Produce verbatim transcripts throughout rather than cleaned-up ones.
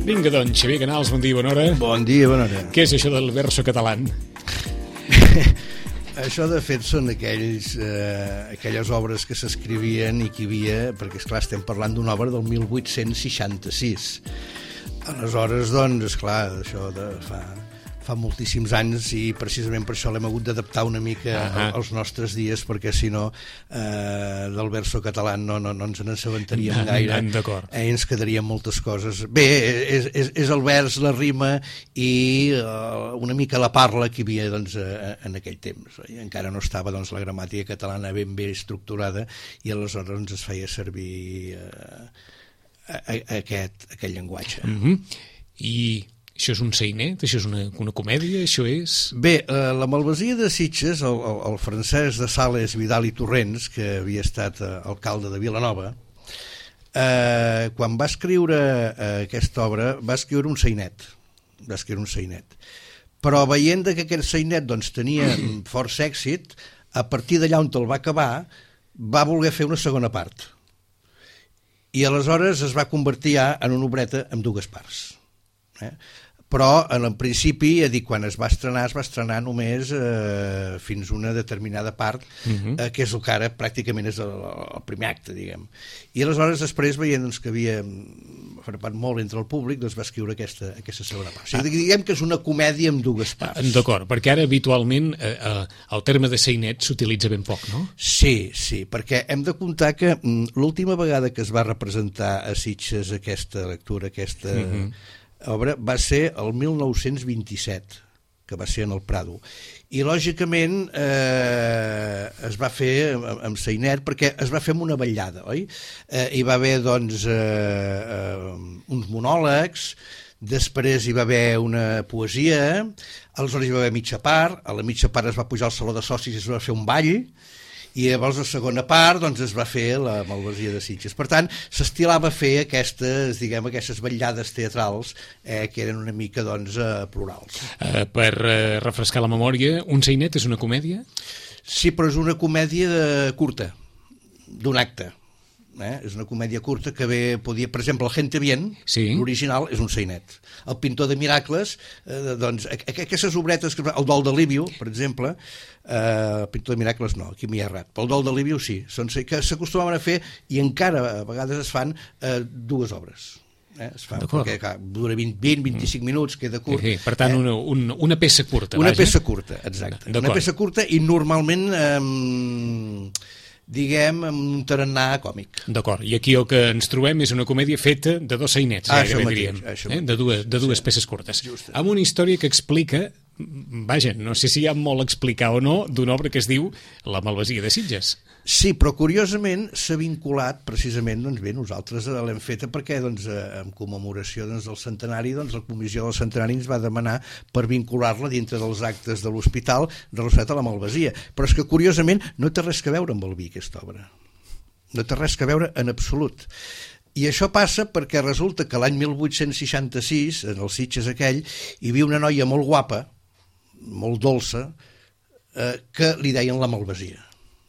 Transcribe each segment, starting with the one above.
Vinga, doncs, Xavier Canals, bon dia, bona hora. Bon dia, bona hora. Què és això del verso català? Això, de fet, són aquells, eh, aquelles obres que s'escrivien i que hi havia, perquè, esclar, estem parlant d'una obra del mil vuit-cents seixanta-sis. Aleshores, doncs, esclar, això de fa... fa moltíssims anys i precisament per això l'hem hagut d'adaptar una mica uh-huh. als nostres dies, perquè si no eh, del verso català no, no, no ens n'assabentaríem gaire eh, i ens quedarien moltes coses. Bé, és, és, és el vers, la rima i eh, una mica la parla que hi havia doncs, eh, en aquell temps. I encara no estava doncs, la gramàtica catalana ben bé estructurada i aleshores doncs, es feia servir eh, a, a, a aquest, aquest llenguatge. Uh-huh. I... això és un sainet? Això és una, una comèdia? Això és... Bé, eh, la Malvasia de Sitges, el, el, el francès de Sales, Vidal i Torrents, que havia estat eh, alcalde de Vilanova, eh, quan va escriure eh, aquesta obra, va escriure un sainet. Va escriure un sainet. Però veient que aquest sainet doncs, tenia força èxit, a partir d'allà on el va acabar, va voler fer una segona part. I aleshores es va convertir ja en una obreta amb dues parts. Eh? Però en el principi, a dir, quan es va estrenar es va estrenar només eh, fins una determinada part, uh-huh. eh, que és el que ara pràcticament és el, el primer acte, diguem. I aleshores després, veient doncs, que havia frapat molt entre el públic, doncs va escriure aquesta, aquesta segona part. O sigui, diguem que és una comèdia amb dues parts. D'acord, perquè ara habitualment eh, eh, el terme de sainet s'utilitza ben poc, no? Sí, sí, perquè hem de comptar que mm, l'última vegada que es va representar a Sitges aquesta lectura, aquesta... Uh-huh. obra va ser el mil nou-cents vint-i-set, que va ser en el Prado, i lògicament eh, es va fer amb, amb sainet perquè es va fer amb una vetllada, oi? Eh, hi va haver doncs eh, eh, uns monòlegs, després hi va haver una poesia, aleshores hi va haver mitja part, a la mitja part es va pujar al saló de socis i es va fer un ball, i llavors la segona part doncs, es va fer la Malvasia de Sitges. Per tant, s'estilava fer aquestes, diguem, aquestes vetllades teatrals eh, que eren una mica doncs, eh, plurals. Uh, per uh, refrescar la memòria, un sainet és una comèdia? Sí, però és una comèdia de... curta, d'un acte. Eh? És una comèdia curta que ve, podia, per exemple, el Gente Bien, sí. L'original és un sainet. El Pintor de Miracles, eh, doncs, aquestes obretes, el Dol de Líbio, per exemple, eh, el Pintor de Miracles no, aquí m'hi he errat, però el Dol de Líbio sí, són, que s'acostumaven a fer i encara a vegades es fan eh, dues obres. Eh, es fa, perquè clar, dura vint a vint-i-cinc mm. minuts, queda curt. Sí, per tant, eh? una, una, una peça curta. Una vaja. peça curta, exacte. Una peça curta i normalment... Eh, diguem, un tarannà còmic. D'acord, i aquí el que ens trobem és una comèdia feta de dos sainets, ah, ja diríem, eh? de dues, de dues sí. peces curtes. Just. Amb una història que explica, vaja, no sé si hi ha molt a explicar o no, d'una obra que es diu La Malvasia de Sitges. Sí, però curiosament s'ha vinculat precisament, doncs bé, nosaltres l'hem feta perquè doncs, en commemoració doncs, del centenari, doncs la comissió del centenari ens va demanar per vincular-la dintre dels actes de l'hospital relacionat a la Malvasia. Però és que curiosament no té res que veure amb el vi, aquesta obra. No té res que veure en absolut. I això passa perquè resulta que l'any mil vuit-cents seixanta-sis, en el Sitges aquell, hi havia una noia molt guapa, molt dolça, eh, que li deien la Malvasia.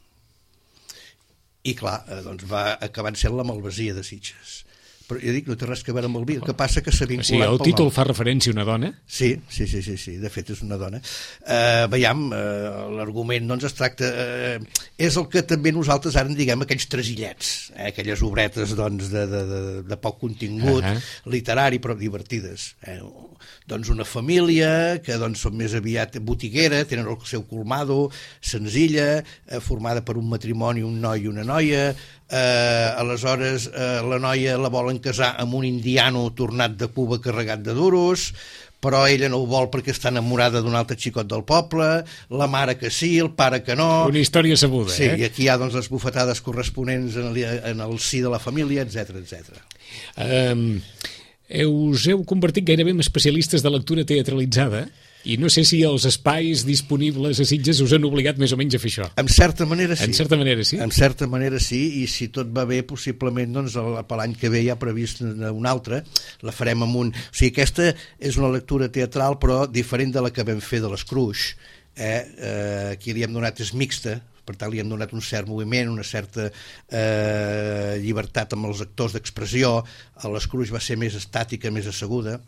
I clar, doncs va acabar sent la Malvasia de Sitges. Però jo dic, no té res que veure amb el vi, el que passa que s'ha vinculat... O sigui, el títol fa referència a una dona? Sí, sí, sí, sí, sí. De fet és una dona. Uh, veiem, uh, l'argument doncs es tracta... Uh, és el que també nosaltres ara en diguem aquells tresillets, eh? Aquelles obretes doncs, de, de, de, de poc contingut, uh-huh. literari, però divertides. Eh? Doncs una família que doncs, són més aviat botiguera, tenen el seu colmado, senzilla, eh, formada per un matrimoni, un noi i una noia... Eh, aleshores eh, la noia la volen casar amb un indiano tornat de Cuba carregat de duros, però ella no ho vol perquè està enamorada d'un altre xicot del poble, la mare que sí, el pare que no... Una història sabuda, sí, eh? I aquí hi ha doncs, les bufetades corresponents en el, en el si de la família, etcètera, etcètera. Um, us heu convertit gairebé en especialistes de lectura teatralitzada i no sé si els espais disponibles a Sitges us han obligat més o menys a fer això. En certa manera sí. En certa manera sí. En certa manera sí, i si tot va bé, possiblement doncs, per l'any que ve ja ha previst una altra, la farem amb un... O sigui, aquesta és una lectura teatral, però diferent de la que vam fer de l'Escruix. Eh? Eh, aquí li hem donat és mixta, per tant li hem donat un cert moviment, una certa eh, llibertat amb els actors d'expressió. A l'Escruix va ser més estàtica, més asseguda,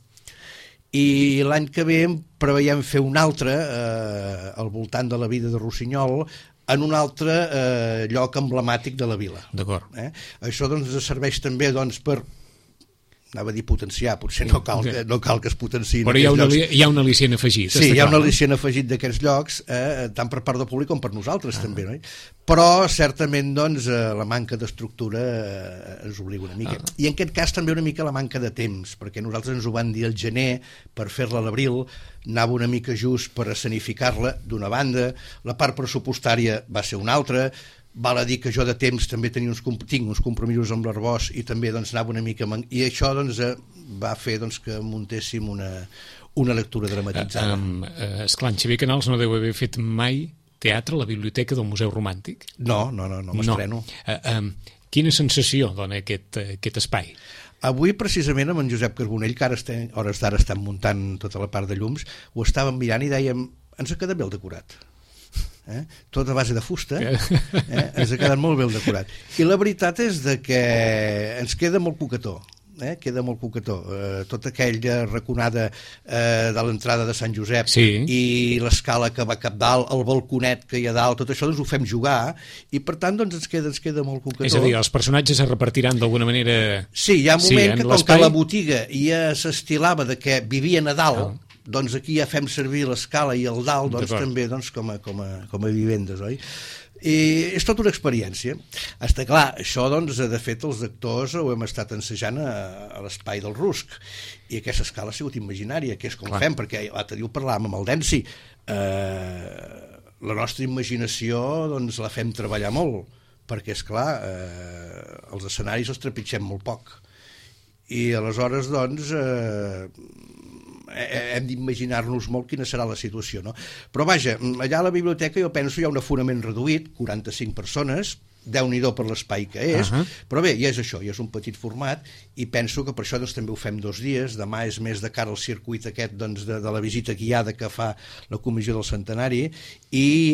i l'any que ve preveiem fer un altre eh, al voltant de la vida de Rossinyol, en un altre eh, lloc emblemàtic de la vila. D'acord. Eh? Això doncs ens serveix també doncs, per anava a dir potenciar, potser no cal que, no cal que es potenciïn. Però hi ha, una, hi ha un al·licient afegit. Sí, hi ha un al·licient afegit d'aquests llocs, eh, tant per part del públic com per nosaltres, ah. també, no? Però certament doncs, eh, la manca d'estructura eh, ens obliga una mica. Ah. I en aquest cas també una mica la manca de temps, perquè nosaltres ens ho van dir al gener per fer-la a l'abril, anava una mica just per escenificar-la d'una banda, la part pressupostària va ser una altra. Val a dir que jo de temps també tenia uns, tinc uns compromisos amb l'Arbós i també doncs, anava una mica... I això doncs, va fer doncs, que muntéssim una, una lectura dramatitzada. Uh, um, esclar, en Xavier Canals no deu haver fet mai teatre a la biblioteca del Museu Romàntic? No, no, no, no m'estreno. No. Uh, um, quina sensació dona aquest, aquest espai? Avui, precisament, amb en Josep Carbonell, que ara estem, hores d'ara estan muntant tota la part de llums, ho estàvem mirant i dèiem, ens ha quedat bé el decorat. Eh? Tot a base de fusta, eh? Ens ha quedat molt bé el decorat. I la veritat és de que ens queda molt coquetó, eh? queda molt coquetó. Eh, tota aquella raconada eh, de l'entrada de Sant Josep, sí, i l'escala que va cap dalt, el balconet que hi ha dalt, tot això doncs ho fem jugar, i per tant doncs ens queda, ens queda molt coquetó. És a dir, els personatges es repartiran d'alguna manera... Sí, hi ha un moment sí, que com que la botiga ja s'estilava de que vivien a dalt, ah. doncs aquí ja fem servir l'escala i el dalt doncs, també doncs, com, a, com, a, com a vivendes, oi? I és tota una experiència. Està clar, això doncs, de fet els actors ho hem estat ensejant a, a l'espai del Rusc, i aquesta escala ha sigut imaginària, que és com clar. Fem, perquè l'altre dia ho parlàvem amb el Densi, eh, la nostra imaginació doncs, la fem treballar molt, perquè és clar, eh, els escenaris els trepitgem molt poc, i aleshores doncs eh, hem d'imaginar-nos molt quina serà la situació, no? Però vaja, allà a la biblioteca jo penso hi ha un aforament reduït, quaranta-cinc persones, déu-n'hi-do per l'espai que és, uh -huh. però bé, ja és això, ja és un petit format, i penso que per això doncs, també ho fem dos dies. Demà és més de cara al circuit aquest doncs, de, de la visita guiada que fa la Comissió del Centenari, i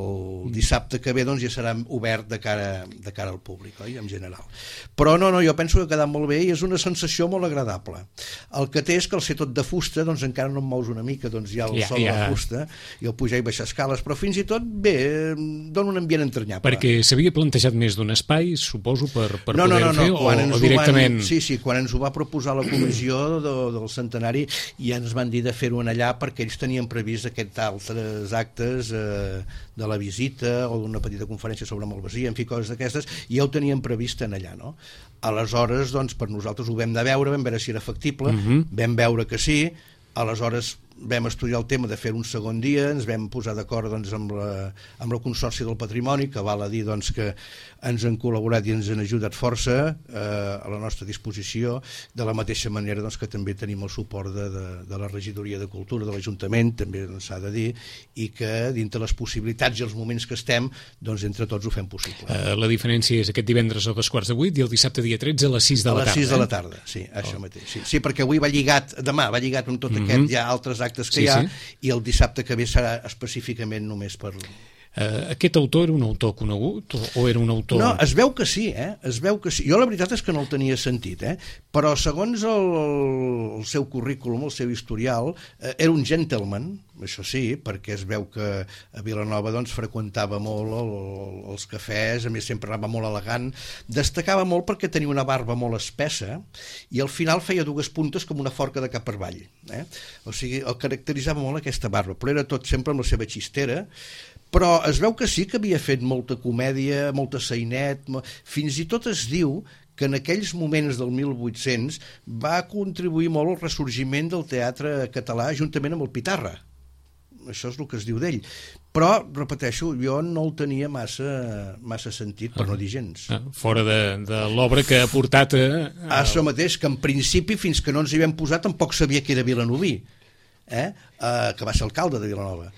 el dissabte que ve doncs, ja serà obert de cara, de cara al públic, oi? En general. Però no, no, jo penso que ha quedat molt bé i és una sensació molt agradable. El que té és que al ser tot de fusta doncs encara no em mous una mica, doncs hi ha el ja, sol ja. de la fusta, i el pujar i baixar escales, però fins i tot bé, dona un ambient entranyable. Perquè s'havia plantejat més d'un espai, suposo, per, per no, poder-ho no, no, fer, no. o, o directament... Van, sí, sí, quan ens ho va proposar la comissió de, del Centenari ja ens van dir de fer-ho en allà perquè ells tenien previst aquests altres actes eh, de la visita o d'una petita conferència sobre Malvasia, en fi, coses d'aquestes, i ja ho tenien previst en allà, no? Aleshores, doncs, per nosaltres ho vam de veure, vam veure si era factible, uh-huh. vam veure que sí, aleshores vam estudiar el tema de fer un segon dia, ens vam posar d'acord doncs, amb, la, amb el Consorci del Patrimoni, que val a dir doncs, que ens han col·laborat i ens han ajudat força eh, a la nostra disposició, de la mateixa manera doncs, que també tenim el suport de, de, de la Regidoria de Cultura de l'Ajuntament, també s'ha de dir, i que dintre les possibilitats i els moments que estem, doncs entre tots ho fem possible. Uh, la diferència és aquest divendres a dos quarts de vuit i el dissabte dia tretze a les sis de la tarda. A les sis de la tarda, sí, això oh. mateix. Sí, sí, perquè avui va lligat, demà va lligat amb tot mm-hmm. aquest, hi ha altres actes que sí, hi ha, sí. i el dissabte que ve serà específicament només per... Uh, aquest autor era un autor conegut o, o era un autor... No, es veu que sí, eh? Es veu que sí. Jo la veritat és que no el tenia sentit, eh? Però segons el, el seu currículum, el seu historial, eh, era un gentleman, això sí, perquè es veu que a Vilanova doncs, freqüentava molt el, el, els cafès, a més sempre anava molt elegant, destacava molt perquè tenia una barba molt espessa i al final feia dues puntes com una forca de cap per avall, eh? O sigui, el caracteritzava molt aquesta barba, però era tot sempre amb la seva xistera. Però es veu que sí que havia fet molta comèdia, molta sainet, fins i tot es diu que en aquells moments del mil vuit-cents va contribuir molt al ressorgiment del teatre català juntament amb el Pitarra. Això és el que es diu d'ell. Però, repeteixo, jo no el tenia massa, massa sentit, per ah, no dir gens. Ah, fora de, de l'obra que ha portat a... a... Això mateix, que en principi, fins que no ens hi vam posar, tampoc sabia que era vilanoví, eh? Uh, que va ser alcalde de Vilanova.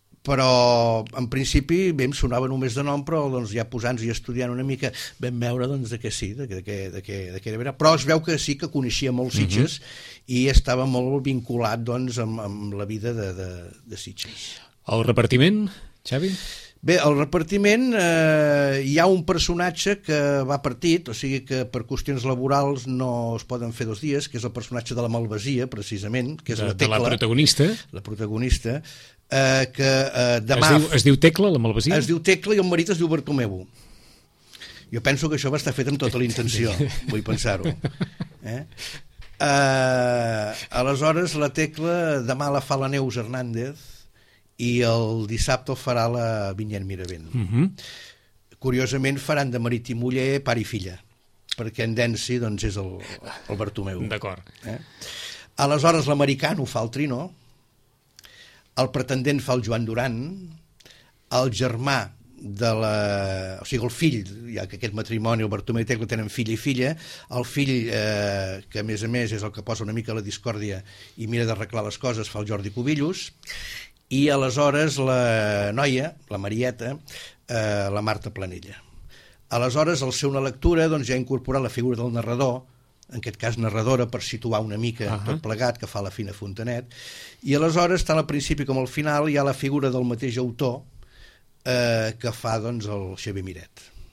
Però en principi bé, em sonava només de nom, però doncs, ja posant-nos i estudiant una mica vam veure doncs, de què sí, de què, de què, de què, de què era vera. Però es veu que sí que coneixia molt Sitges uh-huh. i estava molt vinculat doncs, amb, amb la vida de, de, de Sitges. El repartiment, Xavi? Bé, el repartiment, eh, hi ha un personatge que va partit, o sigui que per qüestions laborals no es poden fer dos dies, que és el personatge de la malvasia, precisament, que és de, la Tecla. De la protagonista. La protagonista, eh, que eh, demà... Es diu, es diu Tecla, la malvasia? Es diu Tecla i el marit es diu Bartomeu. Jo penso que això va estar fet amb tota la intenció, vull pensar-ho. Eh? Uh, aleshores la Tecla demà la fa la Neus Hernández i el dissabte el farà la Vinyet Miravent. Uh -huh. Curiosament faran de marit i muller, pare i filla, perquè en Densi doncs, és el, el Bartomeu. D'acord. Eh? Aleshores l'americano fa el Trino, el pretendent fa el Joan Duran, el germà de la... o sigui, el fill, ja que aquest matrimoni, el Bartomeu i Tecla tenen fill i filla, el fill, eh, que a més a més és el que posa una mica la discòrdia i mira d'arreglar les coses, fa el Jordi Cubillos, i aleshores la noia, la Marieta, eh, la Marta Planella. Aleshores, al ser una lectura, doncs, ja ha incorporat la figura del narrador, en aquest cas narradora, per situar una mica uh -huh. tot plegat, que fa la Fina Fontanet, i aleshores, tant al principi com al final, hi ha la figura del mateix autor, Eh, que fa doncs, el Xavier Miret.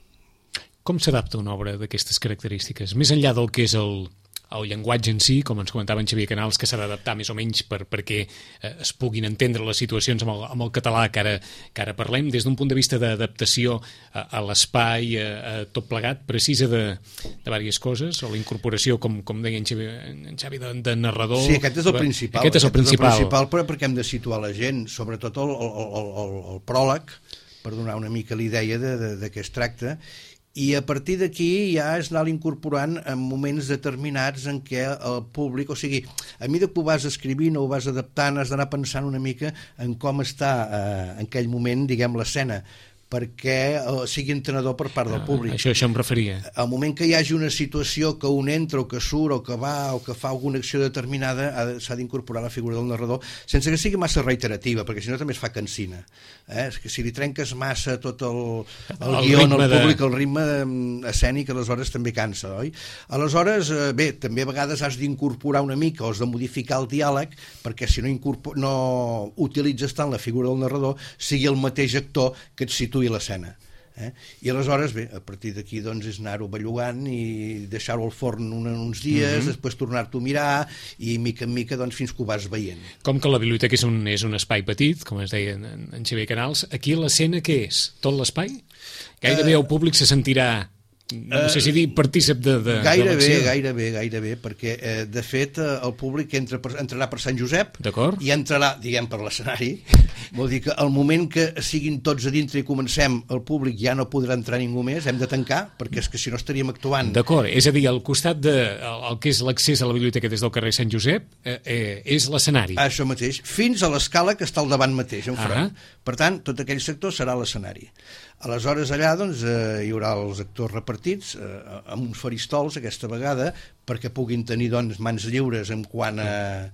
Com s'adapta una obra d'aquestes característiques? Més enllà del que és el, el llenguatge en si, com ens comentava en Xavier Canals, que s'ha d'adaptar més o menys per, perquè eh, es puguin entendre les situacions amb el, amb el català que ara, que ara parlem, des d'un punt de vista d'adaptació a, a l'espai, a, a tot plegat, precisa de, de diverses coses, o la incorporació, com, com deia en Xavi, en Xavi de, de narrador... Sí, aquest és el principal. Aquest és el principal. És el principal, però perquè hem de situar la gent, sobretot el, el, el, el, el pròleg, per donar una mica l'idea de, de, de què es tracta, i a partir d'aquí ja es anar incorporant en moments determinats en què el públic, o sigui, a mesura que ho vas escrivint o ho vas adaptant, has d'anar pensant una mica en com està eh, en aquell moment, diguem, l'escena, perquè eh, sigui entenedor per part del públic. Ah, això, això em referia. Al moment que hi hagi una situació que un entra o que surt o que va o que fa alguna acció determinada, s'ha d'incorporar la figura del narrador sense que sigui massa reiterativa, perquè si no també es fa cansina. Eh? És que si li trenques massa tot el, el, el guió al públic, de... el ritme escènic, aleshores també cansa, oi? Aleshores, eh, bé, també a vegades has d'incorporar una mica o has de modificar el diàleg perquè si no, incorpor... no utilitzes tant la figura del narrador, sigui el mateix actor que et situï l'escena. Eh? I aleshores, bé, a partir d'aquí doncs, és anar-ho bellugant i deixar-ho al forn un, uns dies, mm-hmm. després tornar-t'ho a mirar i mica en mica doncs, fins que ho vas veient. Com que la biblioteca és un, és un espai petit, com es deia en, en Xavier Canals, aquí l'escena què és? Tot l'espai? Gairebé uh, el públic se sentirà, no sé si dir, partícip de, de, gairebé, de l'acció. Gairebé, gairebé, perquè eh, de fet eh, el públic entra per, entrarà per Sant Josep i entrarà, diguem, per l'escenari. Vol dir que al moment que siguin tots a dintre i comencem, el públic ja no podrà entrar ningú més, hem de tancar, perquè és que si no estaríem actuant. D'acord, és a dir, al costat de el, el que és l'accés a la biblioteca des del carrer Sant Josep eh, eh, és l'escenari. Això mateix, fins a l'escala que està al davant mateix, enfront. Ah. Per tant, tot aquell sector serà l'escenari. Aleshores, allà doncs, eh, hi haurà els actors repartits eh, amb uns faristols aquesta vegada perquè puguin tenir doncs, mans lliures en quant a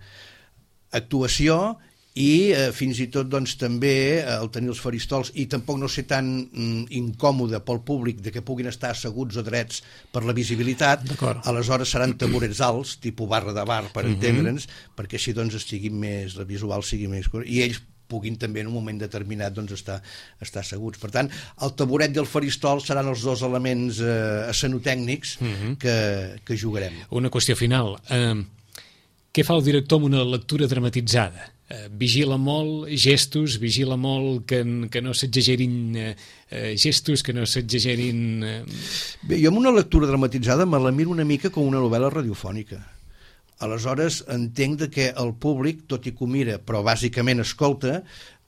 actuació i eh, fins i tot doncs, també eh, el tenir els faristols i tampoc no ser tan mm, incòmode pel públic de que puguin estar asseguts o drets per la visibilitat, aleshores seran taburets alts, tipus barra de bar per uh -huh. entendre'ns, perquè així doncs estigui més, la visual sigui més... i ells puguin també en un moment determinat doncs, estar, estar asseguts. Per tant, el taburet i el faristol seran els dos elements eh, escenotècnics uh -huh. que, que jugarem. Una qüestió final. Uh, què fa el director amb una lectura dramatitzada? Uh, vigila molt gestos, vigila molt que, que no s'exagerin uh, uh, gestos, que no s'exagerin... Uh... Bé, jo amb una lectura dramatitzada me la miro una mica com una novel·la radiofònica. Aleshores entenc de que el públic, tot i que ho mira, però bàsicament escolta,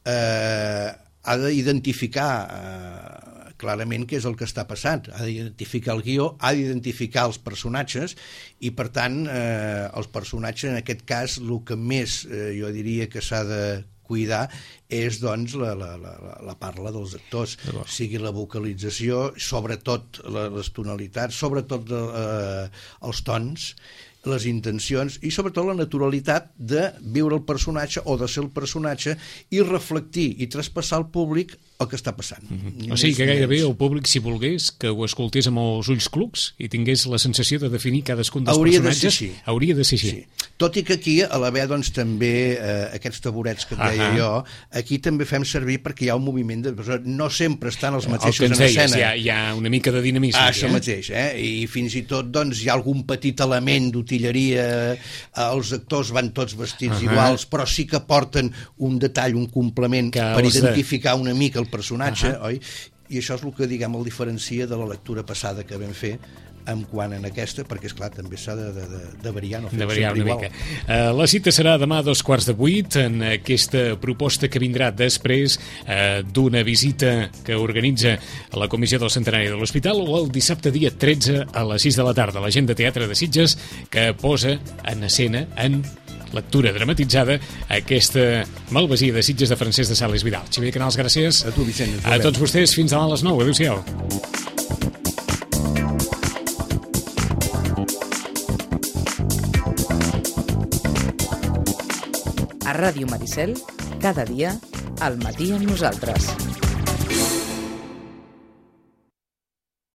eh, ha d'identificar eh, clarament què és el que està passant, ha d'identificar el guió, ha d'identificar els personatges i per tant eh, els personatges en aquest cas el que més eh, jo diria que s'ha de cuidar és doncs la, la, la, la parla dels actors, sigui la vocalització, sobretot les tonalitats, sobretot eh, els tons, les intencions i sobretot la naturalitat de viure el personatge o de ser el personatge i reflectir i traspassar al públic el que està passant. Mm-hmm. O sigui que gairebé el públic, si volgués, que ho escoltés amb els ulls clucs i tingués la sensació de definir cadascun dels hauria personatges, de ser així. hauria de ser així. Sí. Tot i que aquí, a l'haver doncs, també eh, aquests taburets que et deia uh-huh. jo, aquí també fem servir perquè hi ha un moviment de... No sempre estan els mateixos en escena. Hi ha, hi ha una mica de dinamisme. Ah, això eh? mateix, eh? I fins i tot doncs, hi ha algun petit element d'utilleria, els actors van tots vestits uh -huh. iguals, però sí que porten un detall, un complement que per identificar de... una mica el personatge, uh -huh. oi? I això és el que, diguem, el diferencia de la lectura passada que vam fer en quant en aquesta, perquè és clar, també s'ha de, de, de variar, no fer de variar una igual. mica. Uh, la cita serà demà a dos quarts de vuit en aquesta proposta que vindrà després uh, d'una visita que organitza la Comissió del Centenari de l'Hospital, o el dissabte dia tretze a les sis de la tarda, la gent de Teatre de Sitges que posa en escena, en lectura dramatitzada, aquesta Malvasia de Sitges de Francesc de Sales Vidal. Xavier Canals, gràcies. A tu, Vicent. A tots vostès, fins demà a les nou. Adéu-siau. A Ràdio Maricel, cada dia, al matí amb nosaltres.